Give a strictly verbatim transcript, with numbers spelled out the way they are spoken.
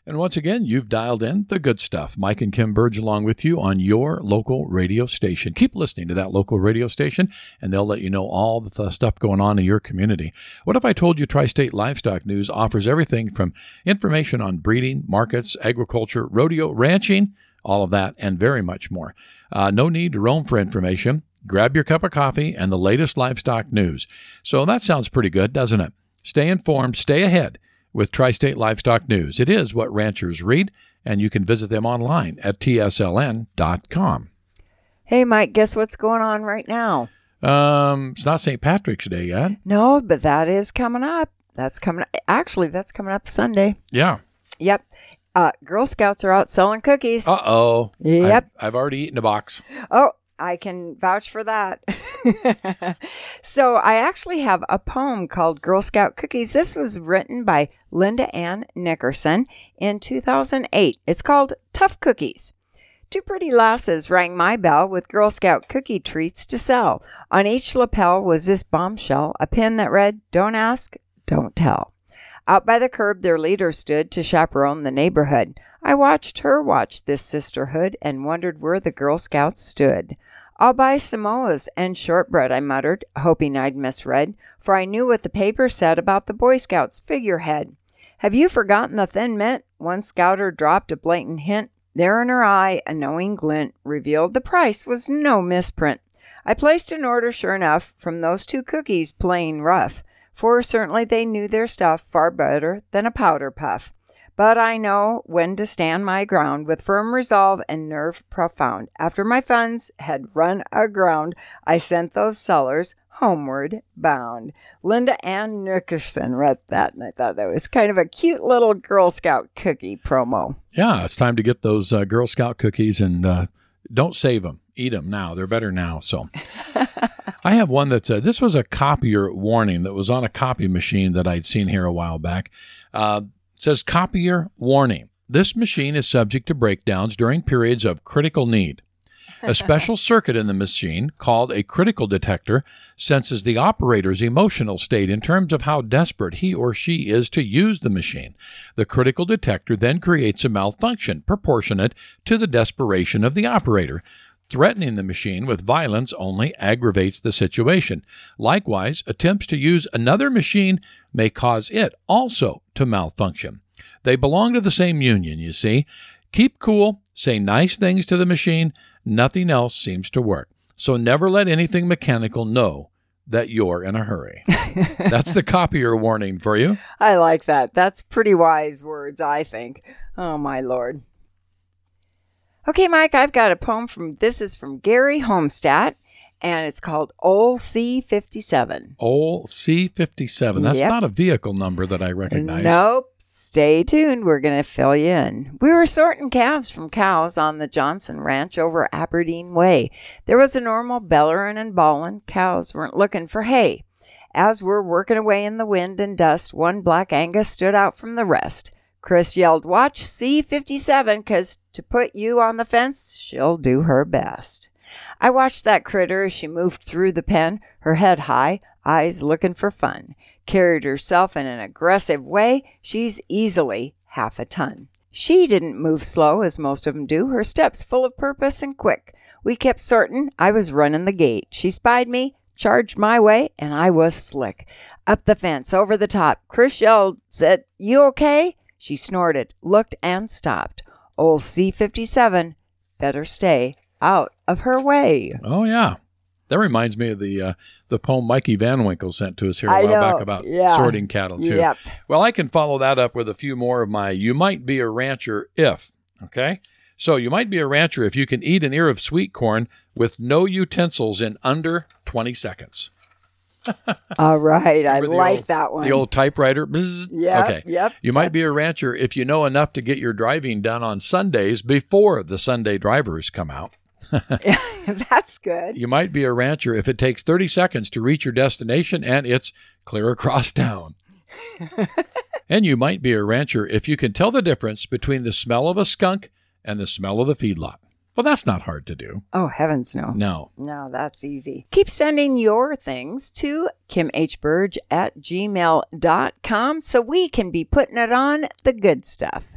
And once again, you've dialed in the good stuff. Mike and Kim Burge along with you on your local radio station. Keep listening to that local radio station, and they'll let you know all the th- stuff going on in your community. What if I told you Tri-State Livestock News offers everything from information on breeding, markets, agriculture, rodeo, ranching, all of that, and very much more. Uh, no need to roam for information. Grab your cup of coffee and the latest livestock news. So that sounds pretty good, doesn't it? Stay informed, stay ahead with Tri-State Livestock News. It is what ranchers read, and you can visit them online at T S L N dot com. Hey, Mike, guess what's going on right now? Um, it's not Saint Patrick's Day yet. No, but that is coming up. That's coming up. Actually, that's coming up Sunday. Yeah. Yep. Uh, Girl Scouts are out selling cookies. Uh-oh. Yep. I've, I've already eaten a box. Oh, I can vouch for that. So I actually have a poem called Girl Scout Cookies. This was written by Linda Ann Nickerson in two thousand eight. It's called Tough Cookies. Two pretty lasses rang my bell with Girl Scout cookie treats to sell. On each lapel was this bombshell, a pin that read, "Don't ask, don't tell." Out by the curb their leader stood to chaperone the neighborhood. I watched her watch this sisterhood and wondered where the Girl Scouts stood. "I'll buy Samoas and shortbread," I muttered, hoping I'd misread, for I knew what the paper said about the Boy Scouts figurehead. "Have you forgotten the Thin Mint?" One scouter dropped a blatant hint. There in her eye, a knowing glint revealed the price was no misprint. I placed an order sure enough from those two cookies, plain rough, for certainly they knew their stuff far better than a powder puff. But I know when to stand my ground with firm resolve and nerve profound. After my funds had run aground, I sent those sellers homeward bound. Linda Ann Nickerson read that, and I thought that was kind of a cute little Girl Scout cookie promo. Yeah, it's time to get those uh, Girl Scout cookies, and uh, don't save them. Eat them now. They're better now. So I have one that's, uh, this was a copier warning that was on a copy machine that I'd seen here a while back. Uh, It says, copier warning. This machine is subject to breakdowns during periods of critical need. A special circuit in the machine, called a critical detector, senses the operator's emotional state in terms of how desperate he or she is to use the machine. The critical detector then creates a malfunction proportionate to the desperation of the operator. Threatening the machine with violence only aggravates the situation. Likewise, attempts to use another machine may cause it also to malfunction. They belong to the same union, you see. Keep cool, say nice things to the machine, nothing else seems to work. So never let anything mechanical know that you're in a hurry. That's the copier warning for you. I like that. That's pretty wise words, I think. Oh, my Lord. Okay, Mike, I've got a poem from, this is from Gary Homestadt, and it's called Old C fifty-seven. Old C fifty-seven. That's Yep. not a vehicle number that I recognize. Nope. Stay tuned. We're going to fill you in. We were sorting calves from cows on the Johnson Ranch over Aberdeen Way. There was a normal bellerin' and bawlin'. Cows weren't looking for hay. As we're working away in the wind and dust, one black Angus stood out from the rest. Chris yelled, "Watch C fifty-seven, 'cause to put you on the fence, she'll do her best." I watched that critter as she moved through the pen, her head high, eyes looking for fun. Carried herself in an aggressive way, she's easily half a ton. She didn't move slow as most of 'em do, her steps full of purpose and quick. We kept sortin', I was running the gate. She spied me, charged my way, and I was slick. Up the fence, over the top, Chris yelled, said, "You okay?" She snorted, looked, and stopped. Old C fifty-seven, better stay out of her way. Oh, yeah. That reminds me of the uh, the poem Mikey Van Winkle sent to us here a I while know. back about Yeah. sorting cattle, too. Yep. Well, I can follow that up with a few more of my "you might be a rancher if," okay? So you might be a rancher if you can eat an ear of sweet corn with no utensils in under twenty seconds. All right. I Remember the like old- that one. The old typewriter. Bzz. Yep, Okay. yep, You might be a that's- rancher if you know enough to get your driving done on Sundays before the Sunday drivers come out. That's good. You might be a rancher if it takes thirty seconds to reach your destination and it's clear across town. And you might be a rancher if you can tell the difference between the smell of a skunk and the smell of the feedlot. Well, that's not hard to do. Oh, heavens no. No. No, that's easy. Keep sending your things to kim h burge at gmail dot com so we can be putting it on the good stuff.